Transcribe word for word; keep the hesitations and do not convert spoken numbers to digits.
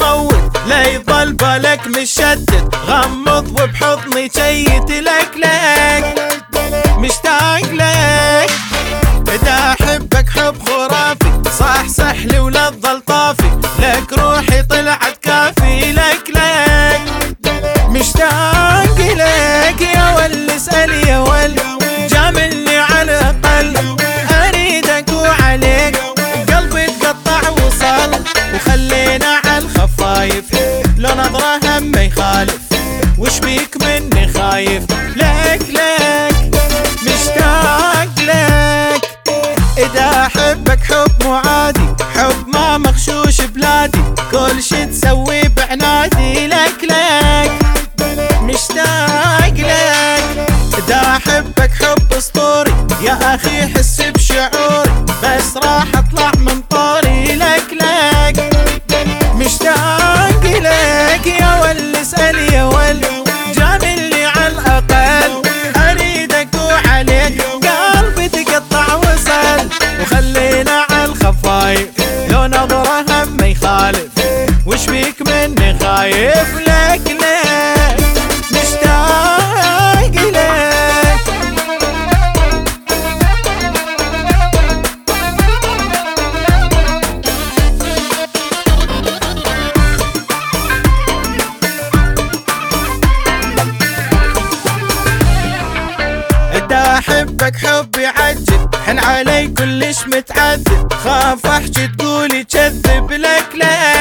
صوت لا يظل بالك مشتت، غمض وبحضني شيت لك لك مشتاق لك. اذا احبك حب خرافي صح سحلي ولا تظل طافي، لك روحي طلعت كافي لك لك مشتاق لك. يا ول اسأل يا ول جاملني على الاقل، اريدك وعليك قلبي تقطع وصل، وخلينا على الخفايف لو نظره هم ما يخالف، وش بيك مني خايف لك لك مشتاق لك. اذا احبك حب مو عادي، حب ما مغشوش بلادي، كل شي تسوي بعنادي لك لك مشتاق لك. اذا احبك حب اسطوري يا اخي حس بشعوري، بس راح اطلع من طوري لك لك مشتاق لك. يا ول اسأل يا ول جاملني على الاقل، اريدك وعليك قلبي تقطع وصل، وخلينا على الخفايف لو نظره هم ما يخالف، وش بيك مني خايف لك لك مشتاق لك. اذا احبك حب يعجب حن علي كلش متعذب، خاف احكي تقولي كذب لك لك